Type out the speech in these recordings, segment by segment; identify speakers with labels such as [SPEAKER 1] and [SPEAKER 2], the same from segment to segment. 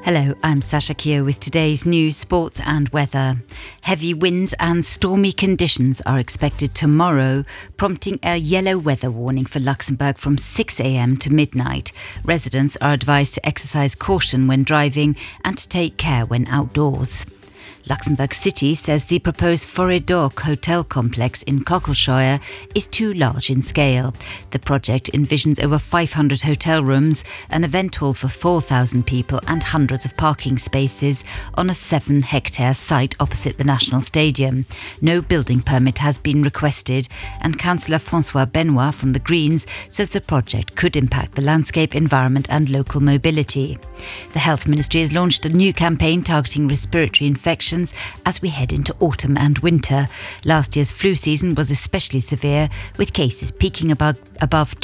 [SPEAKER 1] Hello, I'm Sasha Keogh with today's news, sports and weather. Heavy winds and stormy conditions are expected tomorrow, prompting a yellow weather warning for Luxembourg from 6 a.m. to midnight. Residents are advised to exercise caution when driving and to take care when outdoors. Luxembourg City says the proposed Forêt d'Or hotel complex in Cockelshire is too large in scale. The project envisions over 500 hotel rooms, an event hall for 4,000 people and hundreds of parking spaces on a 7-hectare site opposite the National Stadium. No building permit has been requested, and Councillor François Benoit from the Greens says the project could impact the landscape, environment and local mobility. The Health Ministry has launched a new campaign targeting respiratory infections as we head into autumn and winter. Last year's flu season was especially severe, with cases peaking above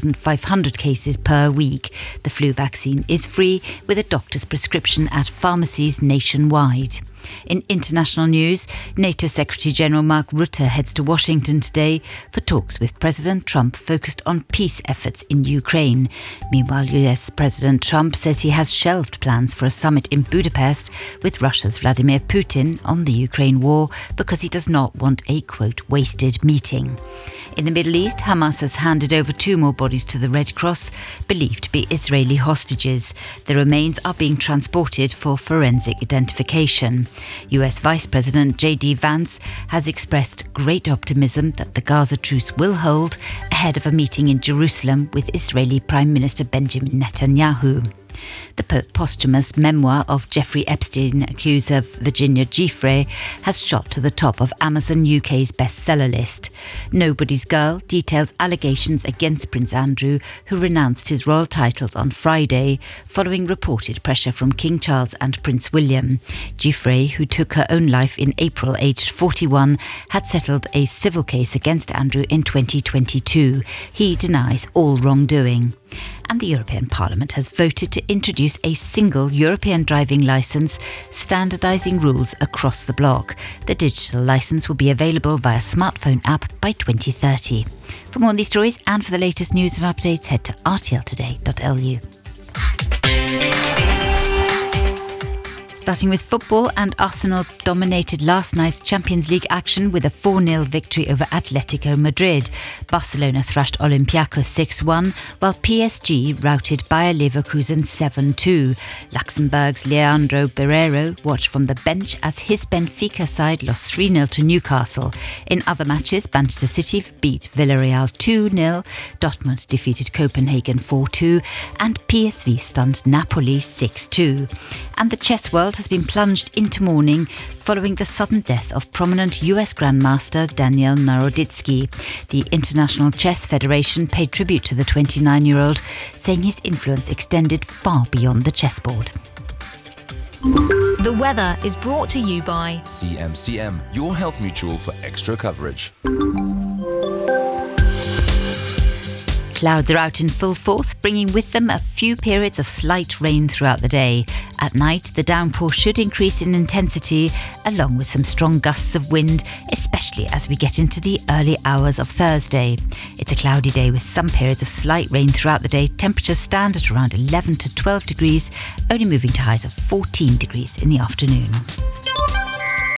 [SPEAKER 1] 2,500 cases per week. The flu vaccine is free with a doctor's prescription at pharmacies nationwide. In international news, NATO Secretary-General Mark Rutte heads to Washington today for talks with President Trump focused on peace efforts in Ukraine. Meanwhile, US President Trump says he has shelved plans for a summit in Budapest with Russia's Vladimir Putin on the Ukraine war because he does not want a, quote, wasted meeting. In the Middle East, Hamas has handed over 2 more bodies to the Red Cross, believed to be Israeli hostages. The remains are being transported for forensic identification. US Vice President J.D. Vance has expressed great optimism that the Gaza truce will hold ahead of a meeting in Jerusalem with Israeli Prime Minister Benjamin Netanyahu. The posthumous memoir of Jeffrey Epstein, accuser of Virginia Giuffre, has shot to the top of Amazon UK's bestseller list. Nobody's Girl details allegations against Prince Andrew, who renounced his royal titles on Friday, following reported pressure from King Charles and Prince William. Giuffre, who took her own life in April aged 41, had settled a civil case against Andrew in 2022. He denies all wrongdoing. And the European Parliament has voted to introduce a single European driving licence, standardising rules across the bloc. The digital licence will be available via smartphone app by 2030. For more on these stories and for the latest news and updates, head to rtltoday.lu. Starting with football, and Arsenal dominated last night's Champions League action with a 4-0 victory over Atletico Madrid. Barcelona thrashed Olympiacos 6-1, while PSG routed Bayer Leverkusen 7-2. Luxembourg's Leandro Barreiro watched from the bench as his Benfica side lost 3-0 to Newcastle. In other matches, Manchester City beat Villarreal 2-0, Dortmund defeated Copenhagen 4-2, and PSV stunned Napoli 6-2. And the chess world has been plunged into mourning following the sudden death of prominent US Grandmaster Daniel Naroditsky. The International Chess Federation paid tribute to the 29-year-old, saying his influence extended far beyond the chessboard.
[SPEAKER 2] The weather is brought to you by
[SPEAKER 3] CMCM, your health mutual for extra coverage.
[SPEAKER 1] Clouds are out in full force, bringing with them a few periods of slight rain throughout the day. At night, the downpour should increase in intensity, along with some strong gusts of wind, especially as we get into the early hours of Thursday. It's a cloudy day with some periods of slight rain throughout the day. Temperatures stand at around 11 to 12 degrees, only moving to highs of 14 degrees in the afternoon.